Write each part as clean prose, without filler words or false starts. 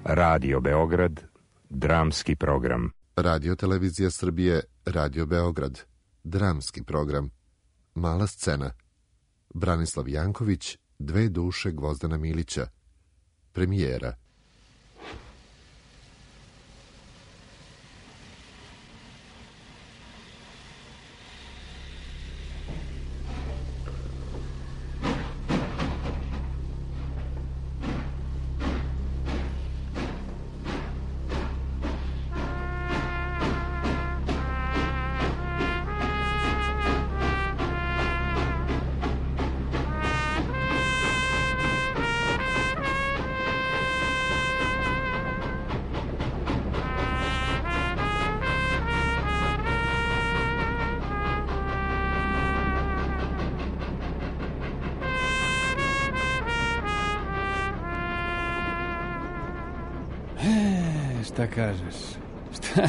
Radio Beograd, dramski program. Radio Televizija Srbije, Radio Beograd, dramski program. Mala scena. Branislav Janković, Dve duše Gvozdana Milića. Premijera. Šta kažeš? Šta?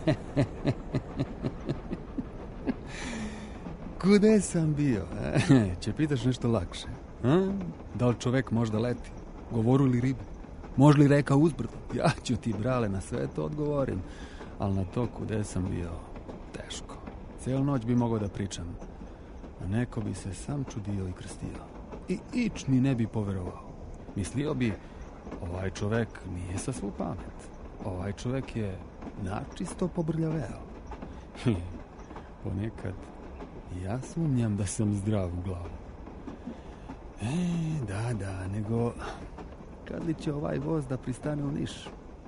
Kude sam bio? Će pitaš nešto lakše? Da li čovek možda leti? Govoru li ribe? Može li reka uzbrdo? Ja ću ti, brale, na sve to odgovorim. Ali na to kude sam bio, teško. Cijelu noć bi mogao da pričam. A neko bi se sam čudio i krstio. I ič ni ne bi poverovao. Mislio bi, ovaj čovek nije sa svu pamet. Ovaj čovjek je načisto pobrljaveo. Ponekad ja sumnjam da sam zdrav u glavu. Da, nego kad li će ovaj voz da pristane u Niš?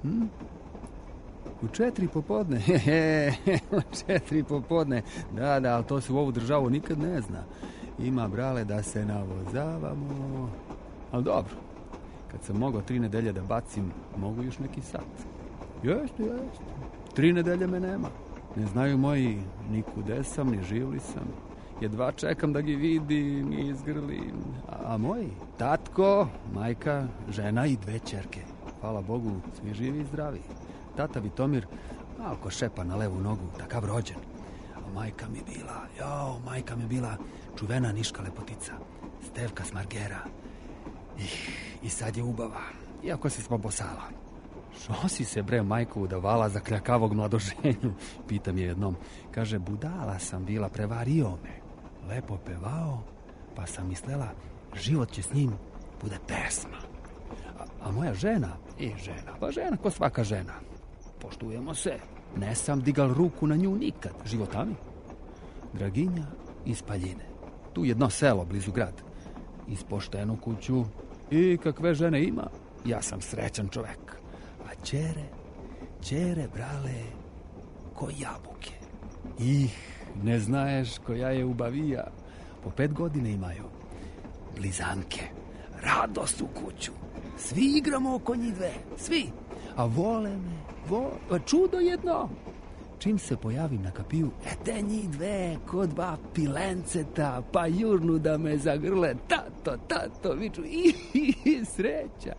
U 4 popodne? U 4 popodne. Da, ali to se u ovu državu nikad ne zna. Ima, brale, da se navozavamo. Ali dobro, kad sam mogao 3 nedelje da bacim, mogu još neki sat. Jeste. 3 nedelje me nema. Ne znaju moji ni kude sam, ni živ li sam. Jedva čekam da gi vidim i izgrlim. A moji? Tatko, majka, žena i 2 ćerke. Hvala Bogu, svi živi i zdravi. Tata Vitomir, malko šepa na levu nogu, takav rođen. A majka mi bila čuvena niška lepotica. Stevka Smargera. I sad je ubava, iako se spobosala. Šo si se, bre, majko, udavala za kljakavog mladoženju? Pitam je jednom. Kaže, budala sam bila, prevario me. Lepo pevao, pa sam mislila, život će s njim bude pesma. A moja žena, pa žena ko svaka žena. Poštujemo se, ne sam digal ruku na nju nikad, životami. Draginja iz Paljine, tu jedno selo blizu grad. Iz poštenu kuću i kakve žene ima, ja sam srećan čovek. A ćere, brale, ko jabuke. Ne znaješ koja je ubavija. Po 5 godina imaju. Blizanke, radost u kuću. Svi igramo oko njih 2, svi. A vole me, čudo jedno. Čim se pojavim na kapiju, te njih 2, ko 2 pilenceta, pa jurnu da me zagrle. Tato, viču, i sreća.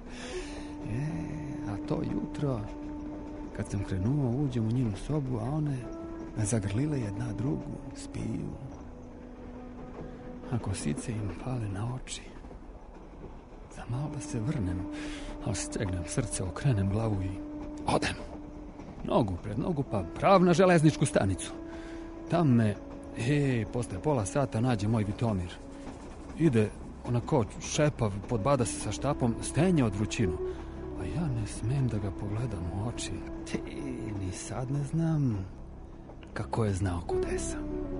A to jutro, kad sam krenuo, uđem u njenu sobu, a one me zagrlile jedna drugu, spiju. A kosice im pale na oči. Za malo da se vrnem, ali stegnem srce, okrenem glavu i odem. Nogu pred nogu, pa prav na železničku stanicu. Tam me, posle pola sata nađe moj Vitomir. Ide onako šepav, podbada se sa štapom, stenje od vrućinu. A ja ne smem da ga pogledam u oči. Ni sad ne znam kako je znao kude sam.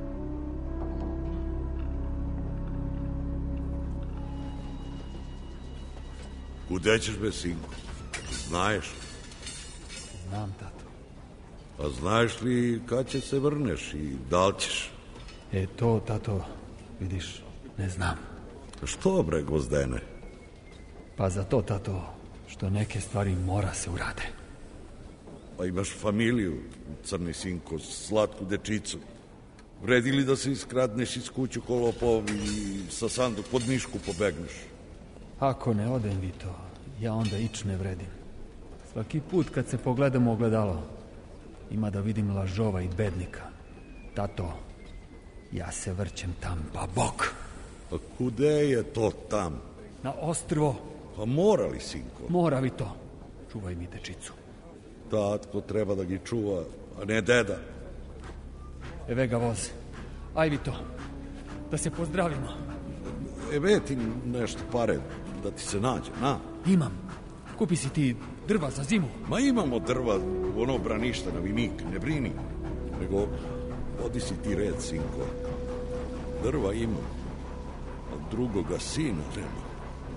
Kude ćeš, be, sinko? Znaješ? Znam, tato. A znaš li kad će se vrneš i da li ćeš? To, tato, vidiš, ne znam. Što, bre, Gvozdene? Pa za to, tato, što neke stvari mora se urade. Pa imaš familiju, crni sinko, slatku dečicu. Vredi li da se iskradneš iz kuću ko lopov i sa sanduk pod mišku pobegneš? Ako ne odem, Vito, ja onda ič ne vredim. Svaki put kad se pogledam u ogledalo, ima da vidim lažova i bednika. Tato, ja se vrćem tam, pa bok. Pa kude je to tam? Na ostrvo. Pa mora li, sinko? Mora, Vito. čuvaj mi dečicu. Tatko treba da gi čuva, a ne deda. Eve ga voze. Aj vi to, da se pozdravimo. Eve ti nešto pare, da ti se nađe, na? Imam. Kupi si ti drva za zimu. Ma imamo drva, ono braništa na Vinik, ne brini. Nego, vodi si ti red, sinko. Drva ima, a drugoga sina nema.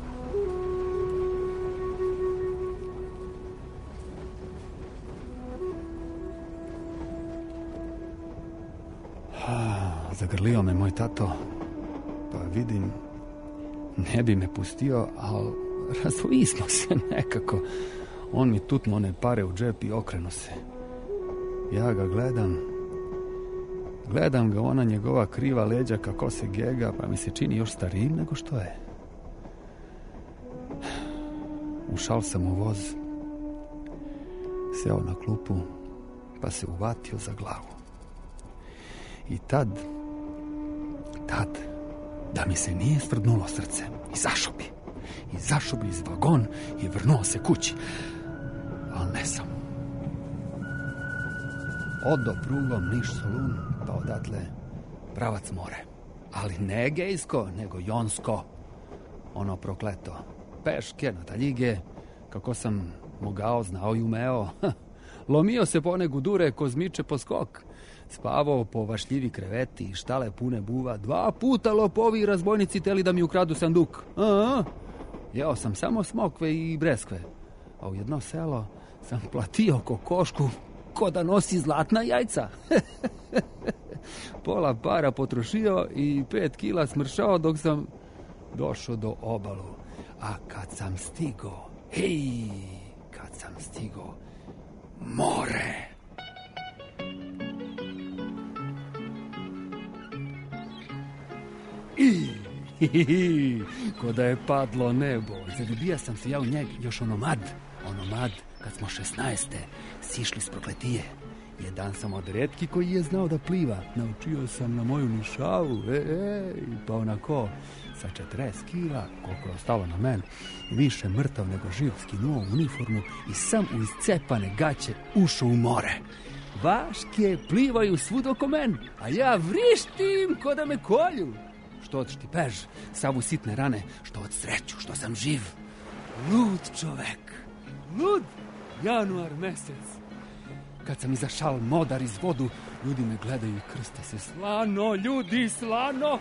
Zagrlio me moj tato, pa vidim, ne bi me pustio, ali razvoismo se nekako. On mi tutno one pare u džep i okrenu se. Ja ga gledam ga, ona njegova kriva leđa kako se gega, pa mi se čini još starijim nego što je. Ušao sam u voz, seo na klupu, pa se uvatio za glavu. I tad, da mi se nije stvrdnulo srce, izašao bi iz vagon i vrnuo se kući. Ali ne sam. Odo prugom Niš-Solun, pa odatle pravac more. Ali ne Egejsko, nego Jonsko. Ono prokleto. Peške na taljige, kako sam mogao, znao i umeo. Lomio se po one gudure ko zmiče po skok. Spavao po vašljivi kreveti, štale pune buva. 2 puta lopovi i razbojnici teli da mi ukradu sanduk. Jeo sam samo smokve i breskve. A u jedno selo sam platio kokošku ko da nosi zlatna jajca. Pola para potrošio i 5 kila smršao dok sam došao do obalu. A kad sam stigo, more. Ko da je padlo nebo. Zaljubija sam se ja u njeg još onomad, kad smo 16. sišli s prokletije. Jedan sam od retki koji je znao da pliva. Naučio sam na moju nišavu, pa onako, sa 40 kila, koliko je ostalo na meni, više mrtav nego živ, skinuo uniformu i sam u iscepane gaće ušao u more. Vaške plivaju svud oko men, a ja vrištim ko da me kolju. Što od štipež, sav u sitne rane, što od sreću, što sam živ. Lud čovek, lud, januar mesec. Kad sam izašao modar iz vodu, ljudi me gledaju i krste se. Slano, ljudi, slano!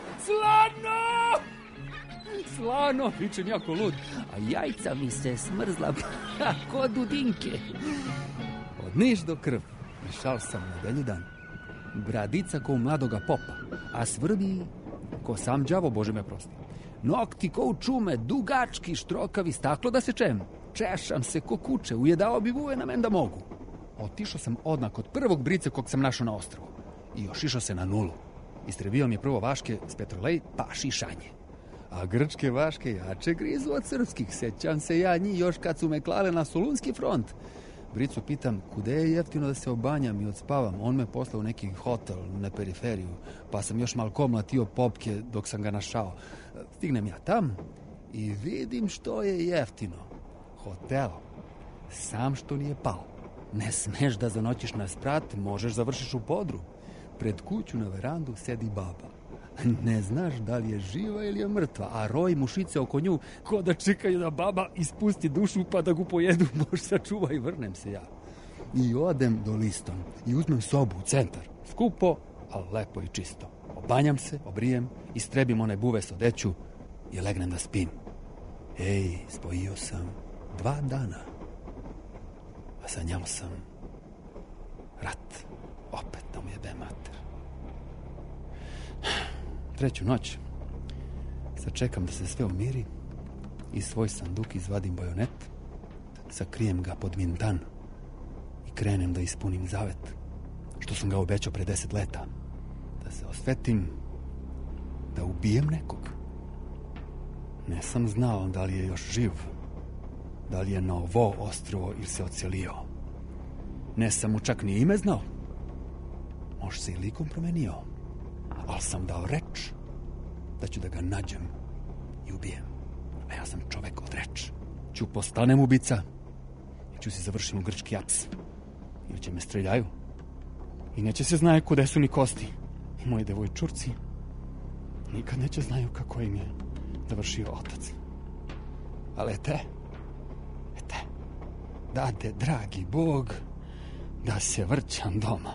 Slano, vičem jako lud. A jajca mi se smrzla ko dudinke. Od Niš do Krv, išao sam na Veljudan. Bradica ko u mladoga popa, a svrbi ko sam đavo, Bože me prosti. Nokti ko u čume, dugački, štrokavi, staklo da se čem. Češam se ko kuće, ujedao bi vuve na men da mogu. Otišao sam odnak od prvog brice kog sam našao na ostrvu. I još išao se na nulu. Istrebio mi je prvo vaške s petrolej, pa šišanje. A grčke vaške jače grizu od srpskih. Sećam se ja njih još kad su me klale na Solunski front. Bricu pitam, kude je jeftino da se obanjam i odspavam. On me poslao u neki hotel na periferiju, pa sam još malko mlatio popke dok sam ga našao. Stignem ja tam i vidim što je jeftino. Hotel. Sam što nije pao. Ne smeš da zanoćiš na sprat, možeš završiš u podru. Pred kuću na verandu sedi baba. Ne znaš da li je živa ili je mrtva, a roj mušice oko nju ko da čekaju da baba ispusti dušu pa da gu pojedu, možda čuva i vrnem se ja. I odem do Liston i uzmem sobu u centar. Skupo, ali lepo i čisto. Obanjam se, obrijem, istrebim one buve s odeću i legnem da spim. Spojio sam 2 dana. A sanjao sam rat. Opet da mu jebe mater. 3. noć. Sad čekam da se sve umiri i svoj sanduk izvadim bajonet, sakrijem ga pod mintan i krenem da ispunim zavet, što sam ga obećao pre 10 leta. Da se osvetim, da ubijem nekog. Ne sam znao da li je još živ, da li je na ovo ostrvo ili se ocelio. Ne sam mu čak ni ime znao. Možda se i likom promenio. Ali sam dao reč da ću da ga nađem i ubijem. A ja sam čovek od reč. Ću postanem ubica ću se završiti u grčki aps. Ili će me streljaju. I neće se znaje kude su ni kosti. I moji devojčurci nikad neće znaju kako im je završio otac. Ali ete, dade dragi Bog da se vrćam doma.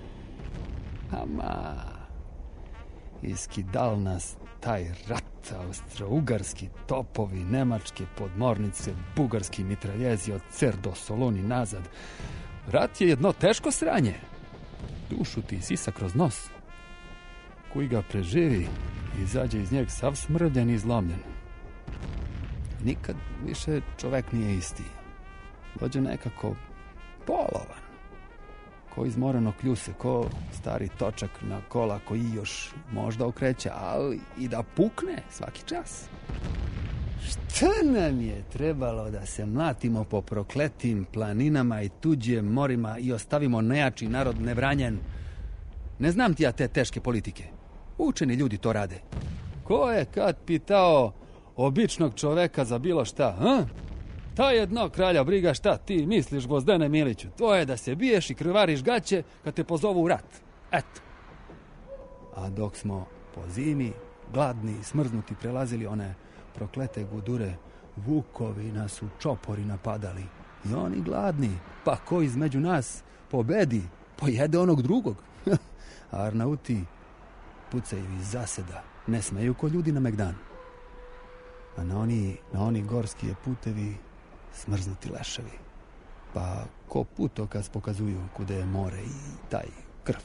Ama, iskidal nas taj rat, austro-ugarski topovi, nemačke podmornice, bugarski mitraljezi od Cer do Soluni nazad. Rat je jedno teško sranje. Dušu ti sisa kroz nos. Koji ga preživi, izađe iz njeg sav smrvljen i zlomljen. Nikad više čovek nije isti. Dođe nekako polovan. Ko izmoreno kljuse, ko stari točak na kola koji još možda okreće, ali i da pukne svaki čas. Šta nam je trebalo da se mlatimo po prokletim planinama i tuđim morima i ostavimo nejači narod nevranjen? Ne znam ti ja te teške politike. Učeni ljudi to rade. Ko je kad pitao običnog čoveka za bilo šta, ha? Ta jedno kralja briga šta ti misliš, Gvozdene Miliću. Tvoje da se biješ i krvariš gaće kad te pozovu u rat. Eto. A dok smo po zimi, gladni i smrznuti prelazili one proklete gudure, vukovi nas u čopori napadali. I oni gladni, pa ko između nas pobedi, pojede onog drugog. A Arnauti pucaju iz zaseda, ne smeju ko ljudi na Megdan. A na oni gorski je putevi smrznuti leševi. Pa ko putokaz pokazuju kude je more i taj krv.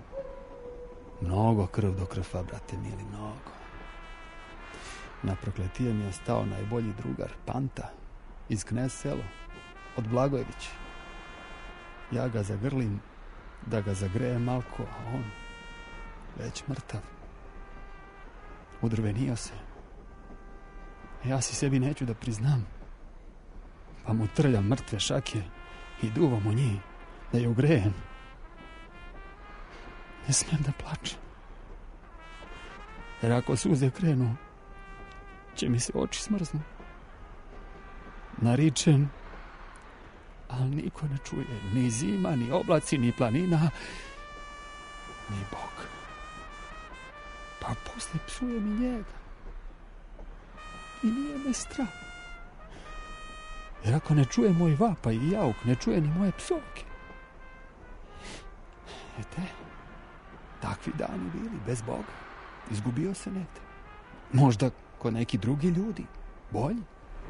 Mnogo krv do krva, brate mili, mnogo. Na prokletijem je stao najbolji drugar, Panta, iz Knez Selo, od Blagojevića. Ja ga zagrlim da ga zagreje malko, a on već mrtav. Udrvenio se. Ja si sebi neću da priznam. Pa mu trljam mrtve šake i duvam u njih da je ugrejem. Ne smijem da plačem. Jer ako suze krenu, će mi se oči smrznu. Naričem, ali niko ne čuje. Ni zima, ni oblaci, ni planina, ni Bog. Pa posle psujem i njega. I nije me strah. Jer ako ne čuje moj vapaj i jauk, ne čuje ni moje psovke. Ete, takvi dani bili, bez Boga. Izgubio se negde. Možda kod neki drugi ljudi. Bolji.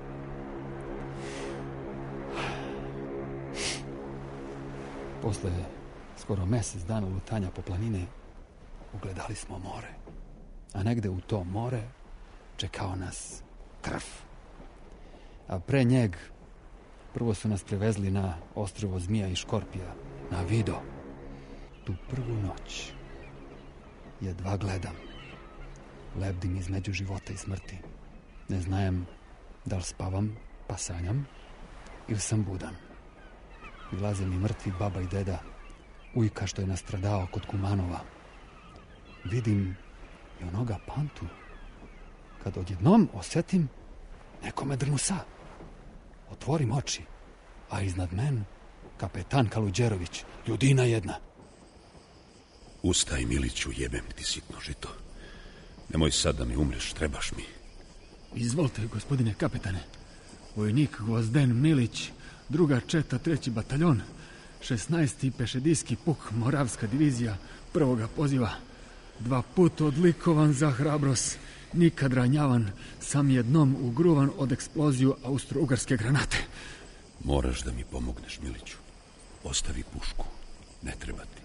Posle skoro mesec dana lutanja po planine ugledali smo more. A negde u to more čekao nas krv. A pre njeg prvo su nas prevezli na ostrvo Zmija i Škorpija, na Vido. Tu prvu noć jedva gledam. Lebdim između života i smrti. Ne znajem da li spavam pa sanjam ili sam budan. Prilaze mi mrtvi baba i deda, ujka što je nastradao kod Kumanova. Vidim i onoga Pantu, kad odjednom osjetim nekome drnu sa. Otvorim oči, a iznad men kapetan Kaluđerović, ljudina jedna. Ustaj, Miliću, jebem ti sitno žito. Nemoj sad da mi umreš, trebaš mi. Izvolite, gospodine kapetane. Vojnik Gvozden Milić, druga četa, 3. bataljon, 16. pešedijski puk, Moravska divizija, prvoga poziva. 2 puta odlikovan za hrabrost, nikad ranjavan, sam jednom ugruvan od eksploziju austro-ugarske granate. Moraš da mi pomogneš, Miliću. Ostavi pušku, ne treba ti.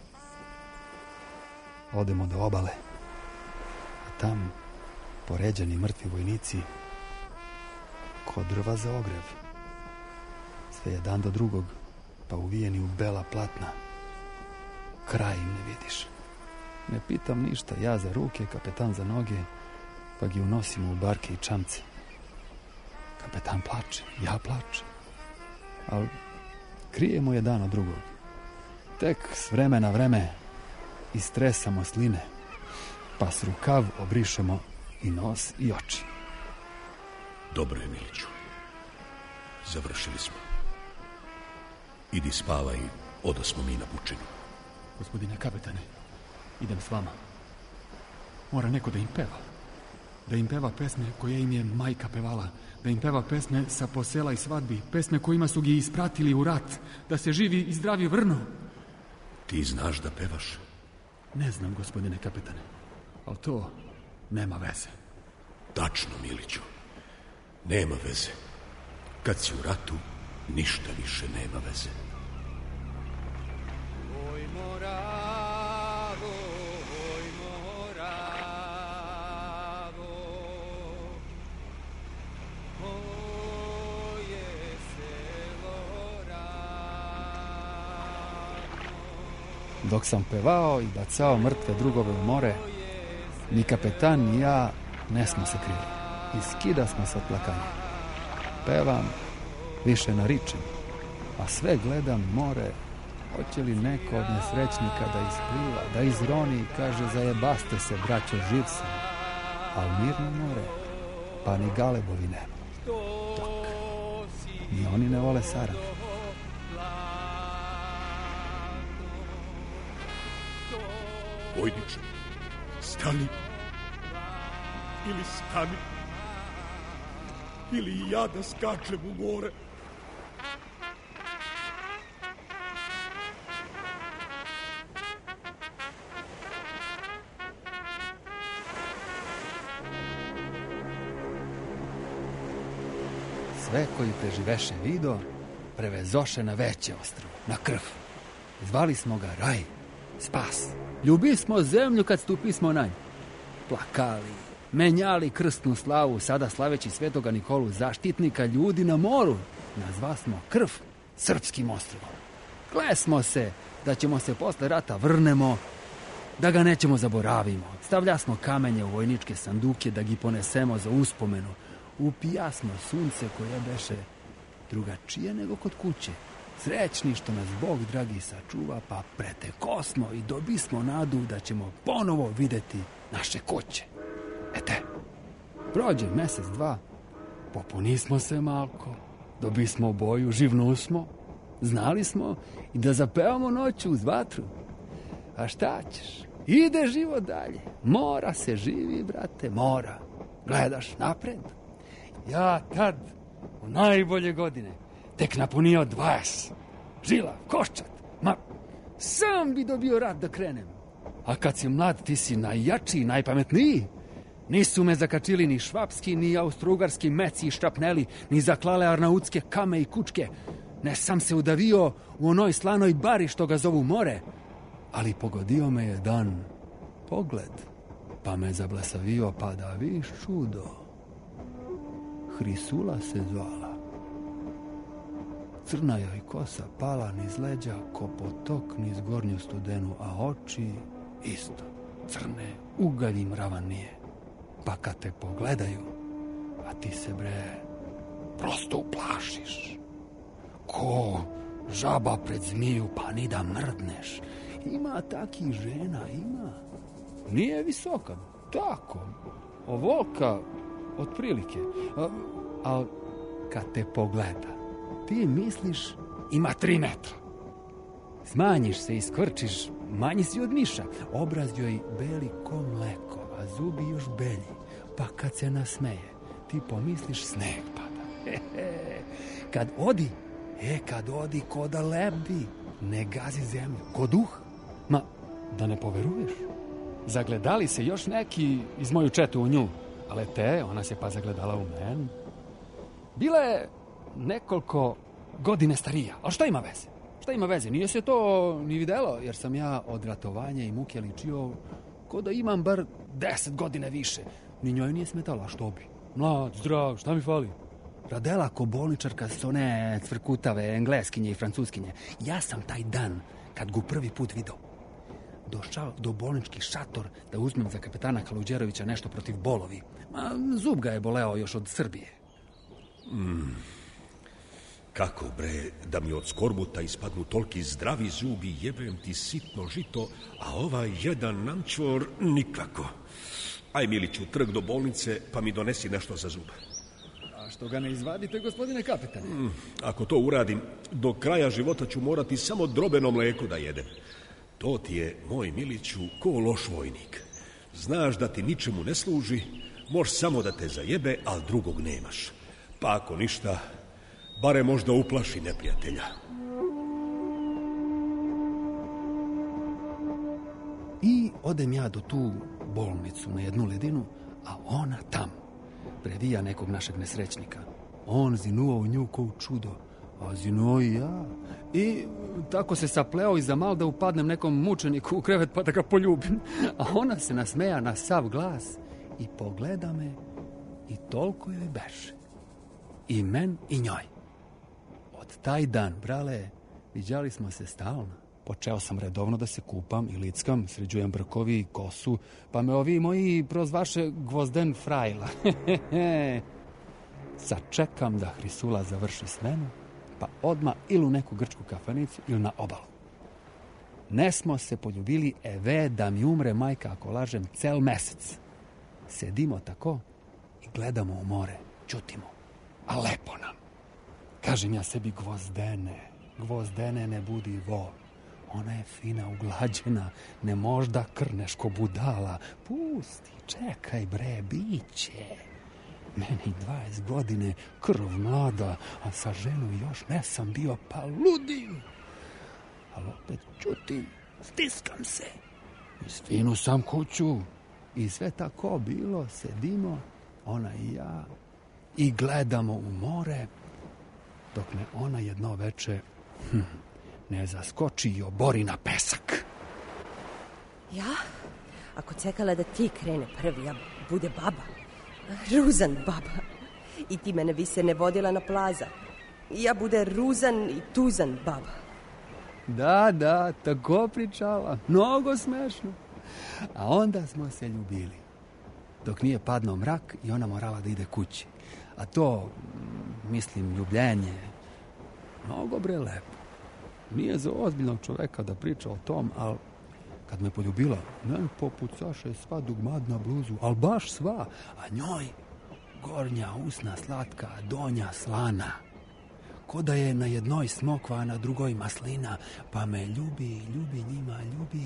Odemo do obale, a tam poređani mrtvi vojnici ko drva za ogrev. Sve je dan do drugog, pa uvijeni u bela platna. Kraj im ne vidiš. Ne pitam ništa, ja za ruke, kapetan za noge, pa gi unosimo u barke i čamce. Kapetan plače, ja plačem. Ali krijemo je dan od drugog. Tek s vremena vreme istresamo sline, pa s rukav obrišemo i nos i oči. Dobro je, Miliću. Završili smo. Idi spavaj, odasmo mi na pučinu. Gospodine kapetane, idem s vama. Mora neko da im peva. Da im peva pesme koje im je majka pevala. Da im peva pesme sa posela i svadbi. Pesme kojima su gi ispratili u rat. Da se živi i zdravi vrnu. Ti znaš da pevaš? Ne znam, gospodine kapetane. Ali to nema veze. Tačno, Miliću. Nema veze. Kad si u ratu, ništa više nema veze. Oj Moravo, oj Moravo, moje selo ravno. Dok sam pevao i bacao mrtve drugove u more, ni kapetan ni ja ne smo se krili. I skida smo se od plakanja. Pevam, više naričem, a sve gledam more. Hoće li neko od nesrećnika da ispliva, da izroni i kaže zajebaste se, braćo, živ sam. Al mirno more, pa ni galebovi ne. Dok ni oni ne vole sarane. Vojniče, stani. Ili stani. Ili i ja da skačem u more. Sve koji preživeše video, prevezoše na veće ostrvo, na Krf. Zvali smo ga raj, spas. Ljubi smo zemlju kad stupi smo na nju. Plakali, menjali krstnu slavu, sada slaveći Svetoga Nikolu, zaštitnika ljudi na moru. Nazva smo Krf srpskim ostrovom. Klesmo se da ćemo se posle rata vrnemo, da ga nećemo zaboravimo. Stavljasmo kamenje u vojničke sanduke da gi ponesemo za uspomenu. Upijasmo sunce koje beše drugačije nego kod kuće. Srećni što nas Bog dragi sačuva, pa pretekosmo i dobismo nadu da ćemo ponovo videti naše kuće. Ete, prođe mesec, dva, popunismo se malko, dobismo boju, živnusmo, znali smo i da zapevamo noću uz vatru. A šta ćeš? Ide život dalje. Mora se živi, brate, mora. Gledaš napred. Ja tad, u najbolje godine, tek napunio 20. Žila, koščat. Ma, sam bi dobio rad da krenem. A kad si mlad, ti si najjačiji, najpametniji. Nisu me zakačili ni švapski, ni austrougarski meci i štrapneli, ni zaklale arnautske kame i kučke. Ne sam se udavio u onoj slanoj bari što ga zovu more. Ali pogodio me je dan pogled, pa me zablesavio, pa da viš čudo. Hrisula se zvala. Crna joj kosa pala niz leđa ko potok niz gornju studenu, a oči isto crne, ugalji mravanije. Pa kad te pogledaju, a ti se bre prosto uplašiš. Ko žaba pred zmiju, pa ni da mrdneš. Ima takih žena, ima. Nije visoka, tako, ovolika otprilike. Ali kad te pogleda, ti misliš ima 3 metra. Smanjiš se i skvrčiš, manji si od miša. Obraz joj beli ko mleko, a zubi još belji. Pa kad se nasmeje, ti pomisliš sneg pada. Kad odi ko da lebdi, ne gazi zemlju, ko duh. Ma, da ne poveruješ. Zagledali se još neki iz moju četu u nju, ali ona se pa zagledala u meni. Bila je nekoliko godine starija, ali šta ima veze? Šta ima veze? Nije se to ni videlo, jer sam ja od ratovanja i muke ličio ko da imam bar 10 godina više. Ni njoj nije smetala, što bi? Mlad, zdrav, šta mi fali? Radela ko bolničarka s one cvrkutave engleskinje i francuskinje. Ja sam taj dan, kad ga prvi put video, došao do bolnički šator da uzmem za kapetana Kaluđerovića nešto protiv bolovi. Zub ga je boleo još od Srbije. Kako bre, da mi od skorbuta ispadnu toliki zdravi zubi, jebem ti sitno žito, a ovaj jedan namčvor nikako. Aj, Miliću, trg do bolnice, pa mi donesi nešto za zub. A Zašto ga ne izvadite, gospodine kapetane? Ako to uradim, do kraja života ću morati samo drobeno mlijeko da jedem. To ti je, moj Miliću, ko loš vojnik. Znaš da ti ničemu ne služi, možeš samo da te zajebe, ali drugog nemaš. Pa ako ništa, bare možda uplaši neprijatelja. I odem ja do tu bolnicu na jednu ledinu, a ona tam previja nekog našeg nesrećnika. On zinuo u nju ko u čudo, a zinuo i ja. I tako se sapleo i za mal da upadnem nekom mučeniku u krevet pa da ga poljubim. A ona se nasmeja na sav glas i pogleda me i toliko joj beše. I men i njoj. Od taj dan, brale, viđali smo se stalno. Počeo sam redovno da se kupam i lickam, sređujem brkovi i kosu, pa me ovi moji prozvaše Gvozden Frajla. Sačekam da Hrisula završi smenu, pa odmah ili u neku grčku kafanicu ili na obalu. Ne smo se poljubili, eve da mi umre majka, ako lažem, cel mesec. Sedimo tako i gledamo u more, ćutimo, a lepo nam. Kažem ja sebi, Gvozdene ne budi vo. Ona je fina, uglađena, ne možda krneš ko budala. Pusti, čekaj bre, biće. Meni 20 godine, krv mlada, a sa ženu još ne sam bio, pa ludim. Ali opet čutim, stiskam se. Isfinu sam kuću. I sve tako bilo, sedimo, ona i ja, i gledamo u more, dok me ona jedno veče ne zaskoči i obori na pesak. Ja? Ako čekala da ti krene prvi, ja bude baba. Ruzan baba. I ti mene više ne vodila na plaza. Ja bude ruzan i tuzan baba. Da, tako pričala. Mnogo smešno. A onda smo se ljubili. Dok nije padno mrak i ona morala da ide kući. A to, mislim, ljubljenje, mnogo bre lepo. Nije za ozbiljnog čoveka da priča o tom, ali kad me poljubila, meni popucaše sva dugmad na bluzu, ali baš sva, a njoj gornja usna slatka, donja slana. Ko da je na jednoj smokva, a na drugoj maslina, pa me ljubi njima, ljubi.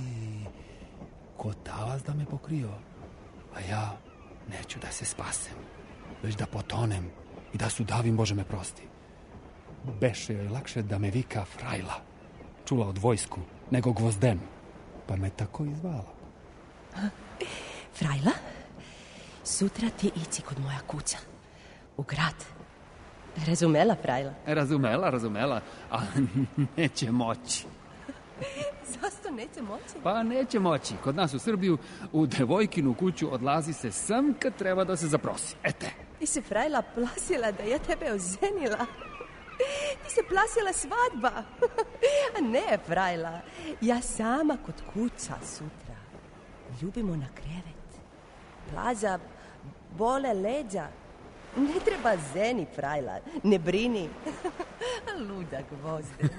Ko talas da me pokrio, a ja neću da se spasem, već da potonem i da sudavim, Bože me prosti. Beše joj lakše da me vika Frajla, čula od vojsku, nego Gvozden, pa me tako i zvala. Frajla, sutra ti ići kod moja kuća, u grad. Razumela, Frajla? Razumela, a neće moći. Zašto neće moći? Pa neće moći. Kod nas u Srbiju u devojkinu kuću odlazi se sam kad treba da se zaprosi. Ete. Ti se, Frajla, plasila da ja tebe oženila. Ti se plasila svadba. A ne, Frajla, ja sama kod kuća sutra. Ljubimo na krevet. Plaza, bole leđa. Ne treba zeni, Frajla, ne brini. Luda Gvozden.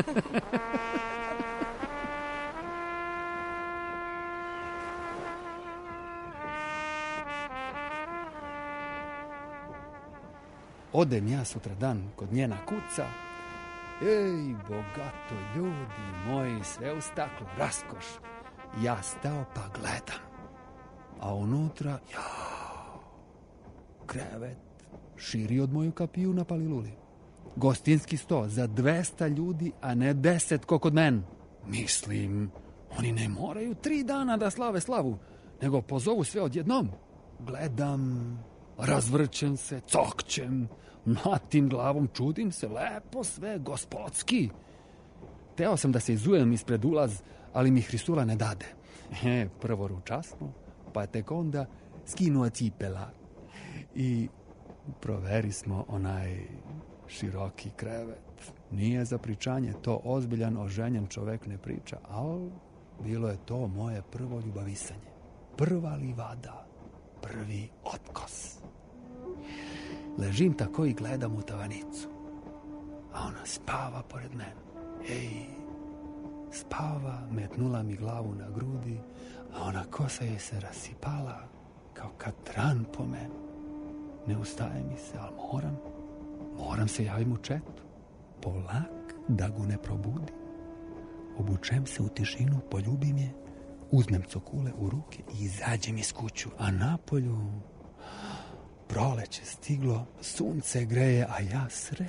Odem ja sutradan kod njena kuca. Ej, bogato, ljudi moji, sve u staklu, raskoš. Ja stao pa gledam. A unutra, krevet širi od moju kapiju na Paliluli. Gostinski sto za 200 ljudi, a ne 10 ko kod men. Mislim, oni ne moraju 3 dana da slave slavu, nego pozovu sve odjednom. Gledam, razvrćem se, cokćem, mlatim glavom, čudim se, lepo sve, gospodski. Teo sam da se izujem ispred ulaz, ali mi Hrisula ne dade. Prvo ručasno, pa tek onda skinuo cipela. I proveri smo onaj široki krevet. Nije za pričanje, to ozbiljan oženjen čovek ne priča, ali bilo je to moje prvo ljubavisanje. Prva livada, prvi otkos. Ležim tako i gledam u tavanicu, a ona spava pored mene. Ej, spava, metnula mi glavu na grudi, a ona kosa je se rasipala kao katran po meni. Ne ustaje mi se, ali moram se javim u četu. Polak da go ne probudi. Obučem se u tišinu, poljubim je, uzmem cokule u ruke i izađem iz kuću. A napolju proleće stiglo, sunce greje, a ja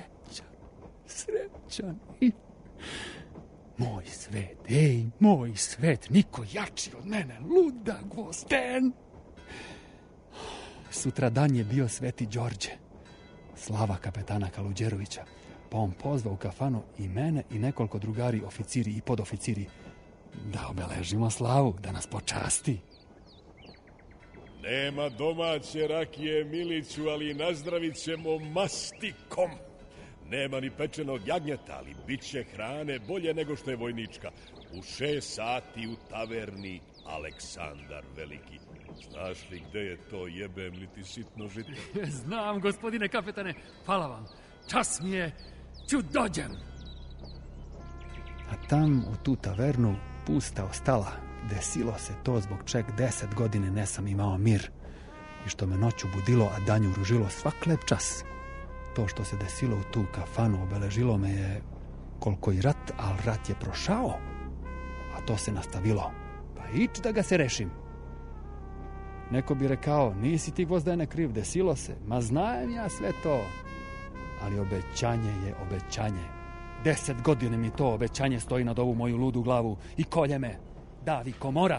srećan. Moj svet, niko jači od mene, luda Gvozden. Sutra dan je bio Sveti Đorđe, slava kapetana Kaluđerovića, pa on pozvao u kafanu i mene i nekoliko drugari, oficiri i podoficiri, da obeležimo slavu, da nas počasti. Nema domaće rakije, Miliću, ali nazdravit ćemo mastikom. Nema ni pečenog jagnjeta, ali bit će hrane bolje nego što je vojnička. U 6 sati u taverni Aleksandar Veliki. Znaš li gde je to, jebem li ti sitno žito? Znam, gospodine kapetane, hvala vam. Čas mi je, ću dođem. A tam u tu tavernu pusta ostala. Desilo se to zbog čeg 10 godine ne sam imao mir. I što me noću budilo, a danju ružilo svak lep čas. To što se desilo u tu kafanu obeležilo me je koliko i rat, ali rat je prošao. A to se nastavilo. Pa ić da ga se rešim. Neko bi rekao, nisi ti Gvozdene kriv, desilo se. Ma znajem ja sve to. Ali obećanje je obećanje. 10 godina mi to obećanje stoji nad ovu moju ludu glavu i kolje me. Davi ko mora.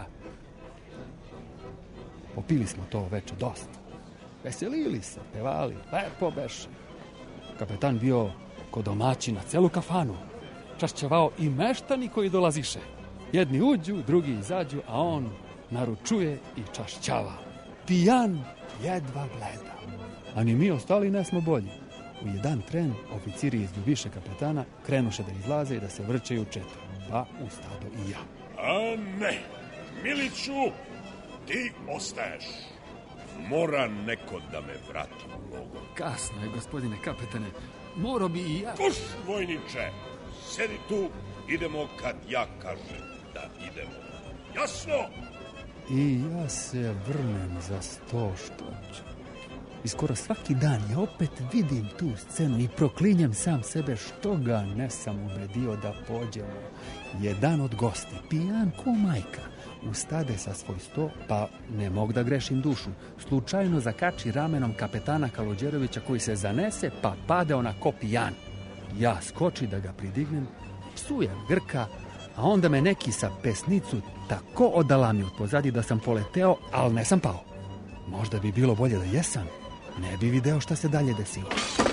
Popili smo to veče dosta. Veselili se, pevali, lepo beše. Kapetan bio kod domaćina celu kafanu. Čašćevao i meštani koji dolaziše. Jedni uđu, drugi izađu, a on naručuje i čašćava. Pijan jedva gleda. A ni mi ostali ne smo bolji. U jedan tren oficiri iz Ljubiše kapetana krenuše da izlaze i da se vrćeju četom. Pa ustado i ja. A ne, Miliću, ti ostaješ. Mora neko da me vrati u logor. Kasno je, gospodine kapetane. Morao bi i ja... Kuš, vojniče, sedi tu, idemo kad ja kažem da idemo. Jasno? I ja se vrnem za 100 štoća. I skoro svaki dan ja opet vidim tu scenu i proklinjem sam sebe što ga ne sam ubedio da pođemo. Jedan od gosti, pijan ko majka, ustade sa svoj sto, pa ne mog da grešim dušu, slučajno zakači ramenom kapetana Kaluđerovića koji se zanese, pa pade ona ko pijan. Ja skoči da ga pridignem, psujem grka, a onda me neki sa pesnicu tako odalamio od pozadi da sam poleteo, ali ne sam pao. Možda bi bilo bolje da jesam, ne bi video šta se dalje desilo.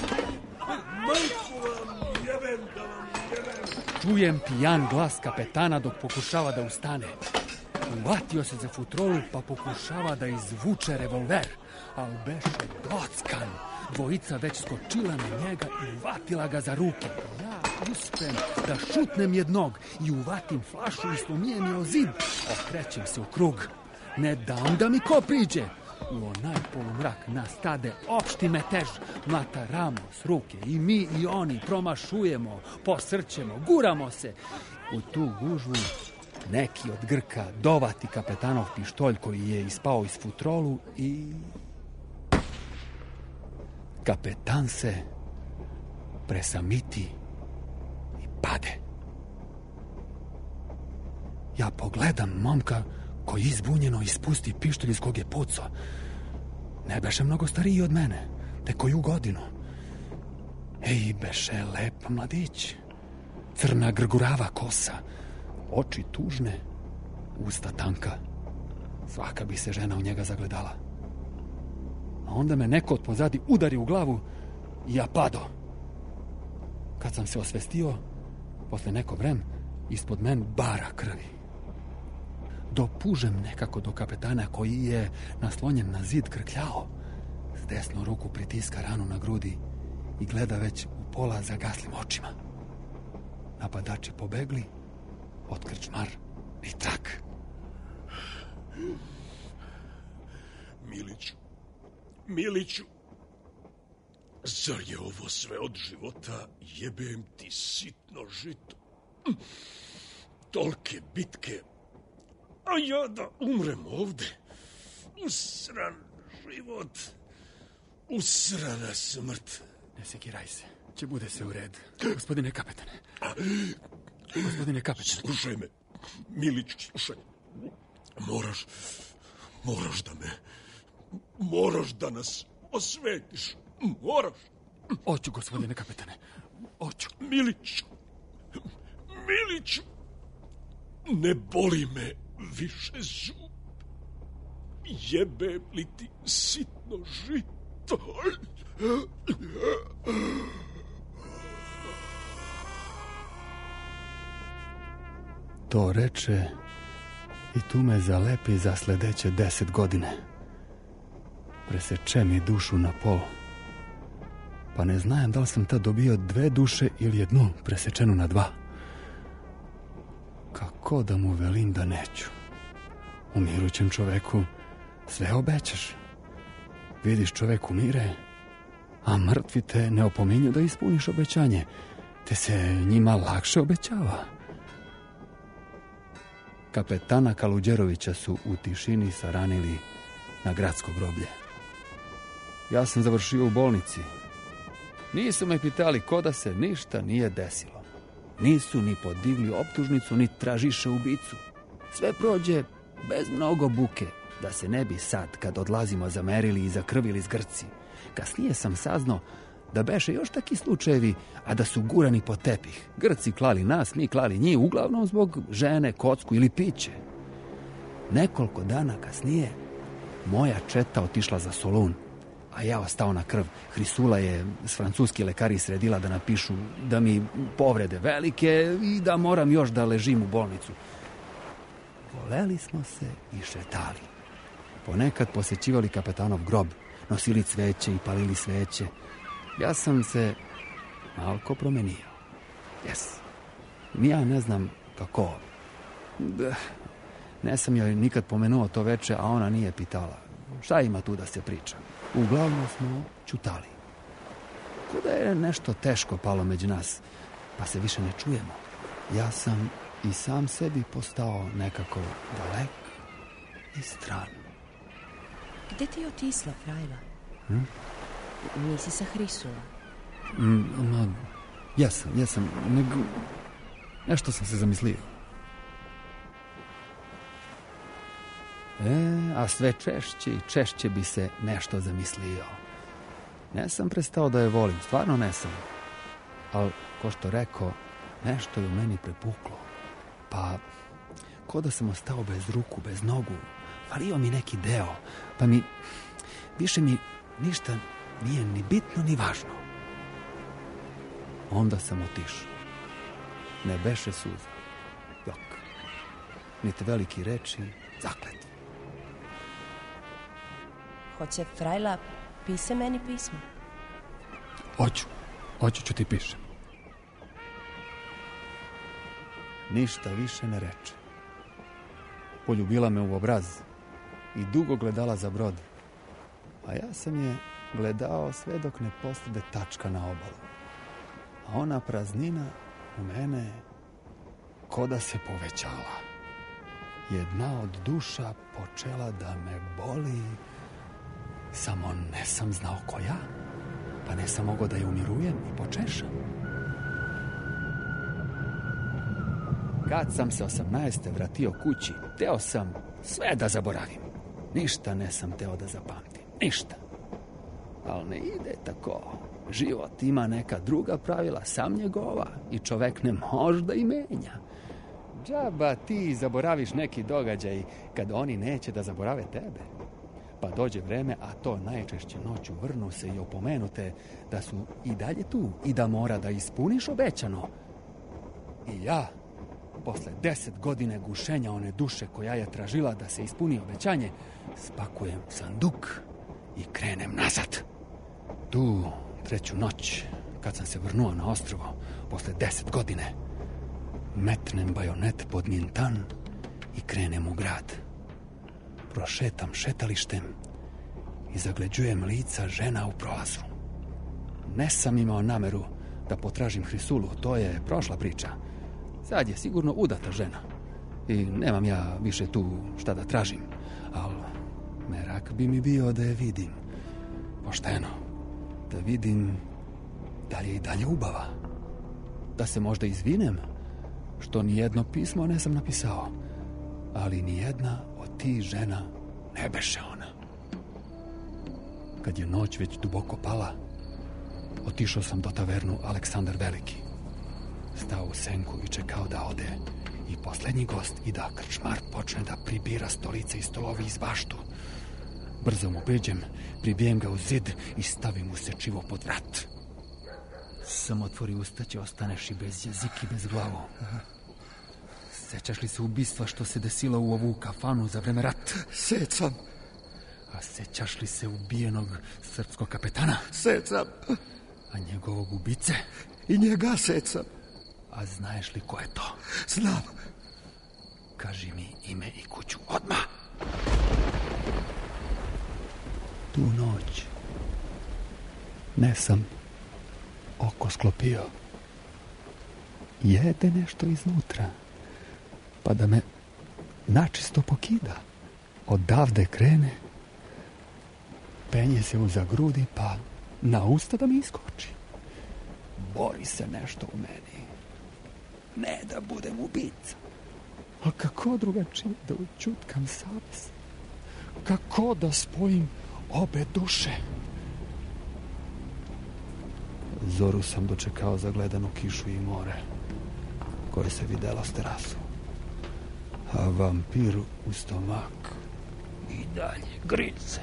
Čujem pijan glas kapetana dok pokušava da ustane. Uvatio se za futrolu pa pokušava da izvuče revolver, ali beše dockan. Dvojica već skočila na njega i uvatila ga za ruke. Ja uspem da šutnem jednog i uvatim flašu i slomije mi o zid. Okrećem se u krug. Ne dam da mi ko priđe. U onaj polumrak nastade opšti metež. Mlataramo s ruke i mi i oni promašujemo, posrćemo, guramo se. U tu gužvu neki od Grka dovati kapetanov pištolj koji je ispao iz futrolu i... Kapetan se presamiti i pade. Ja pogledam momka koji izbunjeno ispusti pištolj iz kog je pucao. Ne beše mnogo stariji od mene, te koju godinu. Ej, beše lep mladić. Crna grgurava kosa, oči tužne, usta tanka. Svaka bi se žena u njega zagledala. A onda me neko od pozadi udari u glavu i ja pado. Kad sam se osvestio, posle neko vrem, ispod men bara krvi. Dopužem nekako do kapetana koji je naslonjen na zid krkljao. S desnu ruku pritiska ranu na grudi i gleda već u pola zagaslim očima. Napadači pobegli, od krčmar ni trak. Miliću, zar je ovo sve od života? Jebem ti sitno žito. Tolke bitke, a ja da umrem ovde. Usran život. Usrana smrt. Ne sekiraj se. Će bude sve u redu. Gospodine kapetane. Gospodine kapetane. Slušaj me. Miliću, slušaj. Moraš da nas osvetiš. Moraš. Oću, gospodine kapetane. Oću. Miliću. Ne boli me više zub. Jebe li ti sitno žito? To reče i tu me zalepi za sledeće 10 godine. Preseče mi dušu na pol. Pa ne znajem da li sam tad dobio 2 duše ili jednu presečenu na 2. Kako da mu velim da neću? Umirućem čoveku sve obećaš. Vidiš, čovek umire, a mrtvi te ne opominju da ispuniš obećanje, te se njima lakše obećava. Kapetana Kaluđerovića su u tišini saranili na gradsko groblje. Ja sam završio u bolnici. Nisu me pitali ko da se ništa nije desilo. Nisu ni podigli optužnicu, ni tražiše ubicu. Sve prođe bez mnogo buke, da se ne bi sad, kad odlazimo, zamerili i zakrvili s Grci. Kasnije sam saznao da beše još taki slučajevi, a da su gurani po tepih. Grci klali nas, mi klali njih, uglavnom zbog žene, kocku ili piće. Nekoliko dana kasnije moja četa otišla za Solun, a ja ostao na krv. Hrisula je s francuski lekari sredila da napišu da mi povrede velike i da moram još da ležim u bolnicu. Voleli smo se i šetali. Ponekad posećivali kapetanov grob, nosili cveće i palili sveće. Ja sam se malko promenio. Ja ne znam kako. Ne sam joj nikad pomenuo to veče, a ona nije pitala. Šta ima tu da se priča? Uglavnom smo čutali. Kuda je nešto teško palo među nas, pa se više ne čujemo. Ja sam i sam sebi postao nekako dalek i stran. Gde ti je otisla, Frajla? Nisi sa Hrisula? Jesam. Nešto sam se zamislio. A sve češće i češće bi se nešto zamislio. Ne sam prestao da je volim, stvarno ne sam. Ali, ko što rekao, nešto je u meni prepuklo. Pa, ko da sam ostao bez ruku, bez nogu, falio mi neki deo, pa više mi ništa nije ni bitno ni važno. Onda sam otišao. Ne beše suza, jok, niti veliki reči, zakletve. Hoće Frajla pise meni pismo? Hoću ću ti pišem. Ništa više ne reče. Poljubila me u obraz i dugo gledala za brod. A ja sam je gledao sve dok ne postade tačka na obalu. A ona praznina u mene ko da se povećala. Jedna od duša počela da me boli, samo ne sam znao koja, pa ne sam mogao da je umirujem i počešam. Kad sam se 18. vratio kući, teo sam sve da zaboravim. Ništa ne sam teo da zapamtim, ništa. Ali ne ide tako. Život ima neka druga pravila, sam njegova, i čovek ne može da i menja. Džaba ti zaboraviš neki događaj kad oni neće da zaborave tebe. Pa dođe vreme, a to najčešće noću vrnu se i opomenute da su i dalje tu i da mora da ispuniš obećano. I ja, posle 10 godine gušenja one duše koja je tražila da se ispuni obećanje, spakujem sanduk i krenem nazad. Tu treću noć, kad sam se vrnuo na ostrvo, posle 10 godine, metnem bajonet pod njen tan i krenem u grad. Prošetam šetalištem i zagleđujem lica žena u prolazu. Ne sam imao nameru da potražim Hrisulu, to je prošla priča. Sad je sigurno udata žena i nemam ja više tu šta da tražim, ali merak bi mi bio da je vidim. Pošteno, da vidim da li je i dalje ubava. Da se možda izvinem, što nijedno pismo ne sam napisao, ali nijedna od tih žena ne beše ona. Kad je noć već duboko pala, otišao sam do tavernu Aleksandar Veliki. Stao u senku i čekao da ode i poslednji gost i da krčmar počne da pribira stolice i stolovi iz baštu. Brzo mu priđem, pribijem ga u zid i stavim mu sečivo pod vrat. Sam otvori usta, će ostaneš i bez jezik i bez glavu. Sećaš li se ubistva što se desilo u ovu kafanu za vreme rata? Sećam. A sećaš li se ubijenog srpskog kapetana? Sećam. A njegovog ubice? I njega sećam. A znaješ li ko je to? Znam. Kaži mi ime i kuću odmah. Tu noć ne sam oko sklopio. Jede nešto iznutra, pa da me načisto pokida. Odavde krene, penje se uza grudi, pa na usta da mi iskoči. Bori se nešto u meni. Ne da budem ubica. A kako drugačije da učutkam savest? Kako da spojim obe duše? Zoru sam dočekao zagledanu kišu i more, koje se videlo s terasu. A vampir u stomak i dalje grice.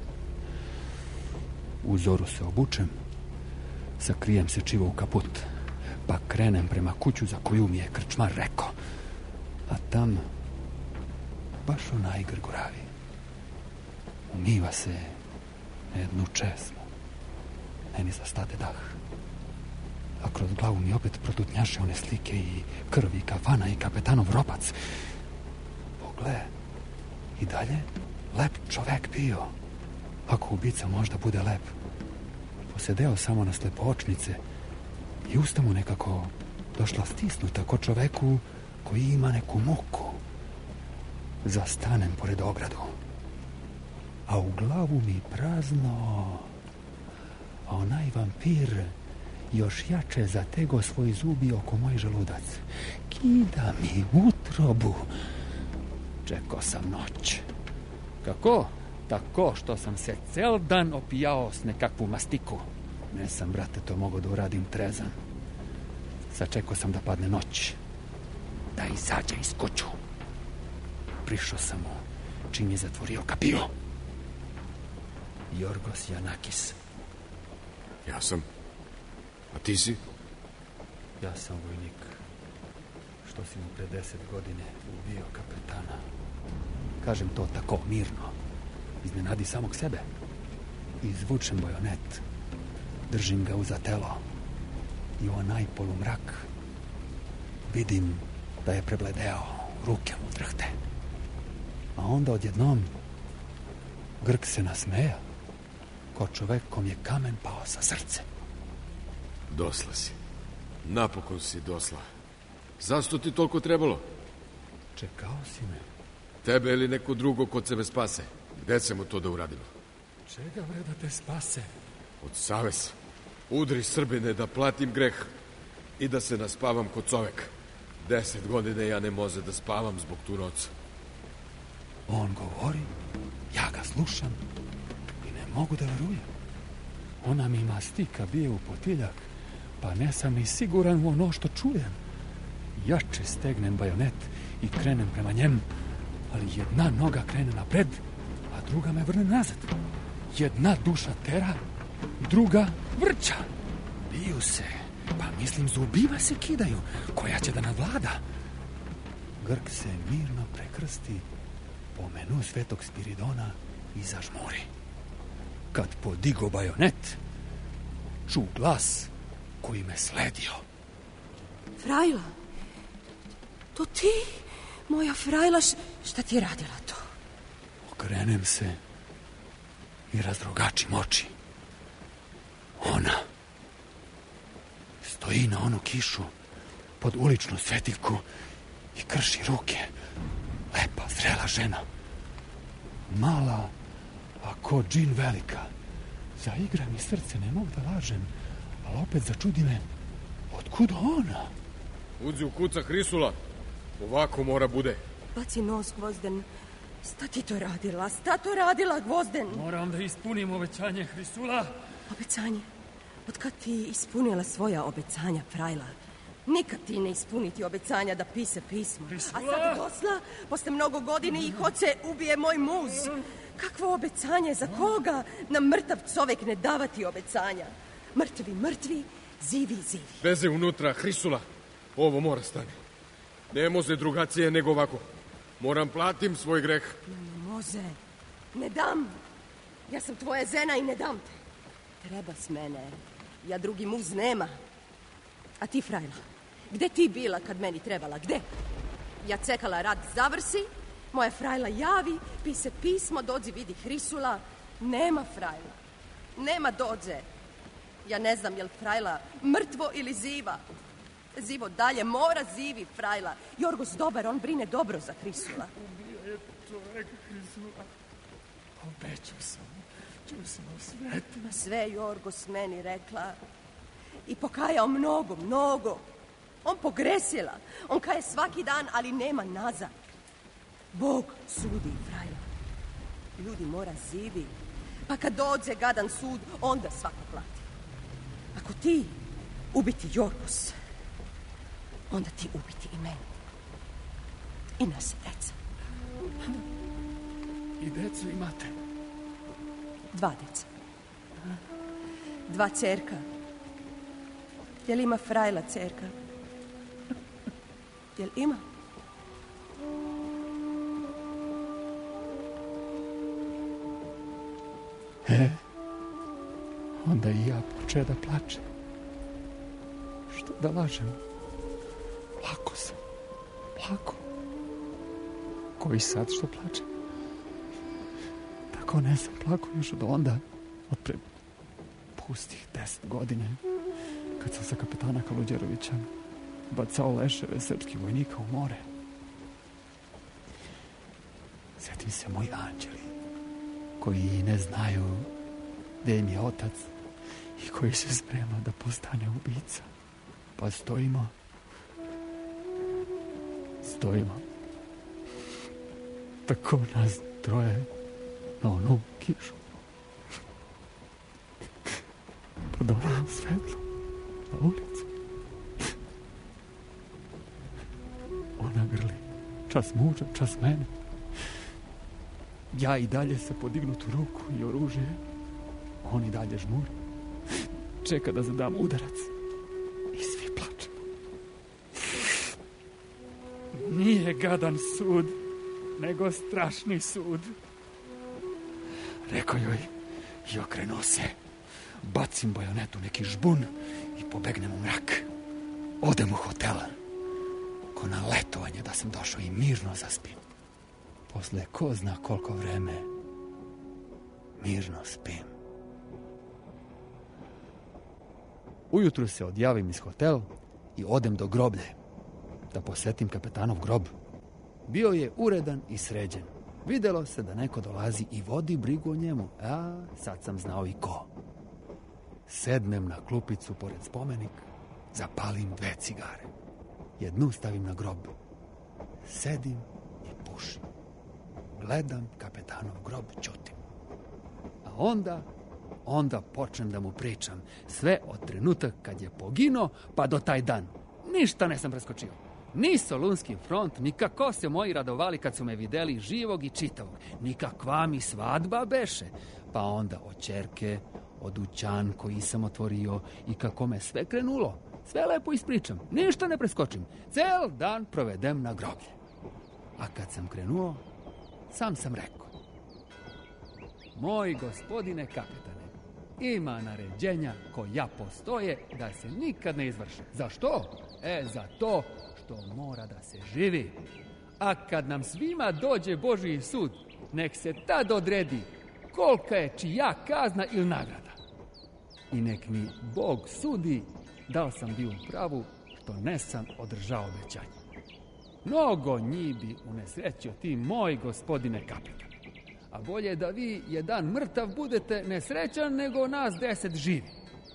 U zoru se obučem, sakrijem se čivo u kaput, pa krenem prema kuću za koju mi je krčmar rekao. A tam baš onaj grguravi umiva se na jednu česmu. Meni zastade dah. A kroz glavu mi opet protutnjaše one slike i krvi kafana i kapetanov ropac. Pogle, i dalje lep čovek bio. Ako ubica možda bude lep. Posedeo samo na slepočnice i usta mu nekako došla stisnuta ko čoveku koji ima neku muku. Zastanem pored ogradu, a u glavu mi prazno, a onaj vampir još jače zatego svoj zubi oko moj želudac. Kida mi utrobu. Čekao sam noć. Kako? Tako što sam se cel dan opijao s nekakvu mastiku. Ne sam, brate, to mogao da uradim trezan. Sačekao sam da padne noć, da izađe iz kuću. Prišao sam mu čim je zatvorio kapiju. Jorgos Janakis. Ja sam. A ti si? Ja sam vojnik, što si mu pre 10 godine ubio kapetana. Kažem to tako, mirno. Iznenadi samog sebe. Izvučem bajonet. Držim ga uza telo. I onaj polumrak vidim da je prebledeo. Ruke mu drhte. A onda odjednom Grk se nasmeja, ko čovek kom je kamen pao sa srce. Dosla si. Napokon si dosla. Zašto ti toliko trebalo? Čekao si me. Tebe ili neko drugo kod sebe spase? Gde ćemo to da uradimo? Čega bre da te spase? Od savesa. Udri Srbine da platim greh i da se naspavam kod čoveka. 10 godina ja ne može da spavam zbog tu noca. On govori, ja ga slušam i ne mogu da verujem. Ona mi mastika bije u potiljak, pa ne sam ni siguran u ono što čujem. Jače stegnem bajonet i krenem prema njemu, ali jedna noga krene napred, a druga me vrne nazad. Jedna duša tera, druga vrća. Biju se, pa mislim zubima se kidaju, koja će da nadvlada. Grk se mirno prekrsti, pomenu svetog Spiridona i zažmuri. Kad podigo bajonet, ču glas koji me sledio. Frajla, to ti, moja Frajla, šta ti je radila to? Okrenem se i razdrogačim oči. Ona stoji na onu kišu pod uličnu svetiljku i krši ruke. Lepa, zrela žena. Mala, a ko džin velika. Zaigra mi srce, ne mogu da lažem. Ali opet začudi me, otkud ona? Udzi u kuca Hrisula. Ovako mora bude. Baci nos, Gvozden. Sta to radila, Gvozden? Moram da ispunim obećanje Hrisula. Obećanje? Od kad ti ispunila svoja obećanja, Frajla? Nikad ti ne ispuniti obećanja da pise pismo. Hrisula? A sad dosla, posle mnogo godine i hoće ubije moj muz. Kakvo obećanje, za koga nam mrtav čovek ne davati obećanja? Mrtvi, zivi. Beze unutra, Hrisula. Ovo mora stane. Ne može drugačije nego ovako. Moram platim svoj greh. Ne može. Ne dam. Ja sam tvoja žena i ne dam te. Treba s mene. Ja drugi muz nema. A ti, Frajla, gde ti bila kad meni trebala? Gde? Ja čekala rad zavrsi, moja Frajla javi, pise pismo, dođi vidi Hrisula. Nema Frajla. Nema dođe. Ja ne znam jel Frajla mrtvo ili ziva. Zivo dalje, mora zivi, Frajla. Jorgos dobar, on brine dobro za Hrisula. Ubio je čovek Hrisula. Obećao sam, ću se osvetiti. Ma sve Jorgos meni rekla. I pokajao mnogo. On pogresila. On kaje svaki dan, ali nema nazad. Bog sudi, Frajla. Ljudi mora zivi. Pa kad dođe gadan sud, onda svako plati. Ako ti ubiti Jorgos, onda ti ubiti i meni. I naše deca. I decu imate? 2 deca. 2 cerka. Jel ima Frajla cerka? Jel ima? Onda i ja poče da plače. Što da lažem? Plako sam. Plako. Koji sad što plače? Tako ne sam plako još od onda. Od pre pustih 10 godine. Kad sam sa kapetana Kaluđerovića bacao leševe srpskih vojnika u more. Sjetim se moji anđeli, koji ne znaju gde im je otac i koji se sprema da postane ubica. Pa stojimo. Tako nas troje na onu kišu. Pod onom svetlu na ulicu. Ona grli. Čas muža, čas mene. Ja i dalje sa podignutu ruku i oružje. On i dalje žmuri. Čeka da zadam udarac. I svi plačemo. Nije gadan sud, nego strašni sud. Rekao joj i okrenuo se. Bacim bajonetu neki žbun i pobegnem u mrak. Odem u hotel. Ko na letovanje da sam došao i mirno zaspim. Posle ko zna koliko vreme mirno spim. Ujutru se odjavim iz hotel i odem do groblje da posetim kapetanov grob. Bio je uredan i sređen. Videlo se da neko dolazi i vodi brigu o njemu. A sad sam znao i ko. Sednem na klupicu pored spomenik, zapalim 2 cigare. Jednu stavim na grob. Sedim i pušim. Gledam kapetanov grob, ćutim. A onda počnem da mu pričam. Sve od trenutak kad je poginuo pa do taj dan. Ništa ne sam preskočio. Ni Solunski front, ni kako se moji radovali kad su me videli živog i čitavog. Ni kakva mi svadba beše. Pa onda od ćerke, od dućan koji sam otvorio i kako me sve krenulo. Sve lepo ispričam, ništa ne preskočim. Cel dan provedem na groblje. A kad sam krenuo, sam rekao: moj gospodine kapetane, ima naređenja koja postoje da se nikad ne izvrše. Zašto? Za to što mora da se živi. A kad nam svima dođe Božji sud, nek se tad odredi kolika je čija kazna ili nagrada. I nek mi Bog sudi da li sam bio u pravu što ne sam održao obećanje. Mnogo njih bi unesrećio ti, moj gospodine kapetan. A bolje da vi jedan mrtav budete nesrećan nego nas 10 živi.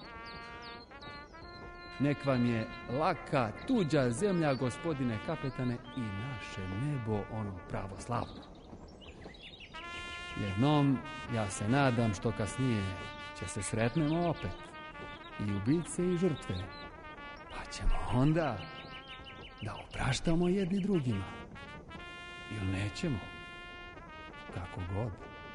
Nek vam je laka tuđa zemlja, gospodine kapetane, i naše nebo ono pravoslavno. Jednom, ja se nadam što kasnije će se sretnemo opet, i ubice i žrtve, pa ćemo onda da opraštamo jedni drugima. Ili nećemo, kako god.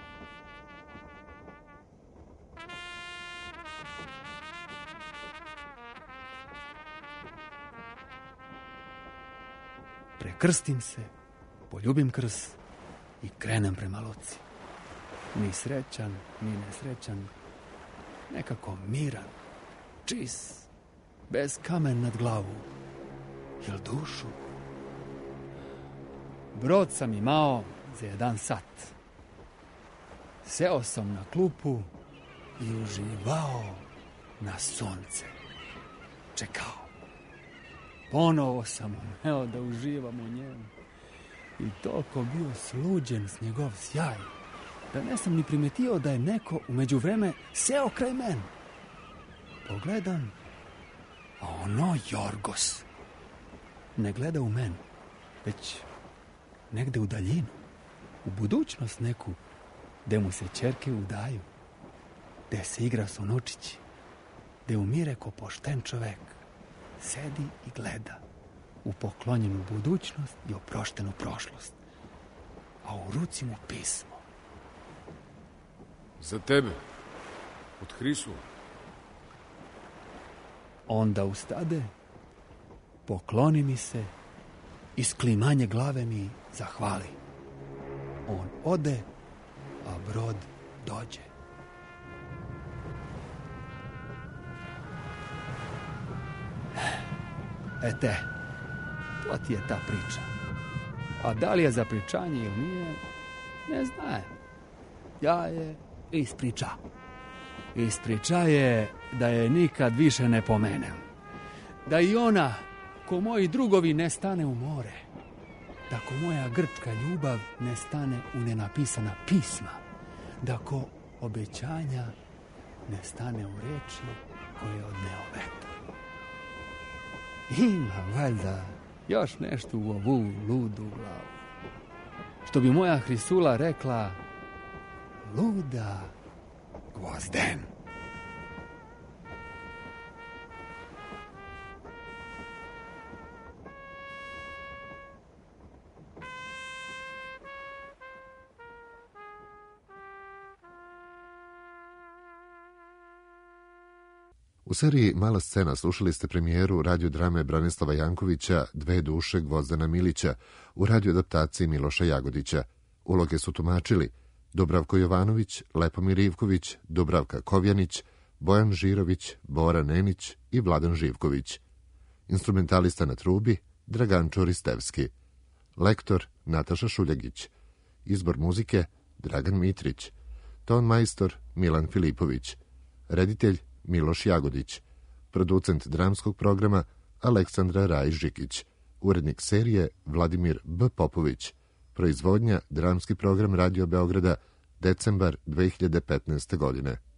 Prekrstim se, poljubim krs i krenem prema Loci. Ni srećan, ni nesrećan, nekako miran, čist, bez kamen nad glavu. Jel dušu? Brod sam imao za 1 sat. Seo sam na klupu i uživao na sunce. Čekao. Ponovo sam umeo da uživam u njemu. I toliko bio sluđen s njegov sjaj, da ne sam ni primetio da je neko u međuvreme seo kraj mene. Pogledam, a ono Jorgos ne gleda u mene, već negde u daljinu, u budućnost neku, gde mu se ćerke udaju, gde se igra s unučići, gde umire ko pošten čovek, sedi i gleda u poklonjenu budućnost i oproštenu prošlost, a u ruci mu pismo. Za tebe, od Hrisu. Onda ustade, pokloni mi se i s klimanje glave mi zahvali. On ode, a brod dođe. Ete, to ti je ta priča. A da li je za pričanje ili nije, ne znajem. Ja je ispriča. Ispriča je da je nikad više ne pomenem. Da i ona, ko moji drugovi, ne stane u more. Da ko moja grčka ljubav ne stane u nenapisana pisma. Da ko obećanja ne stane u reči koje odneo vetar. Ima valjda još nešto u ovu ludu glavu. Što bi moja Hrisula rekla, luda gvozden. U seriji Mala scena slušali ste premijeru radiodrame Branislava Jankovića Dve duše Gvozdana Milića u radioadaptaciji Miloša Jagodića. Uloge su tumačili Dubravko Jovanović, Lepomir Ivković, Dubravka Kovjanić, Bojan Žirović, Bora Nenić i Vladan Živković. Instrumentalista na trubi Dragančo Ristevski. Lektor Nataša Šuljagić. Izbor muzike Dragan Mitrić. Ton majstor Milan Filipović. Reditelj Miloš Jagodić. Producent dramskog programa Aleksandra Rajić-Žikić. Urednik serije Vladimir B. Popović. Proizvodnja Dramski program Radio Beograda, decembar 2015. godine.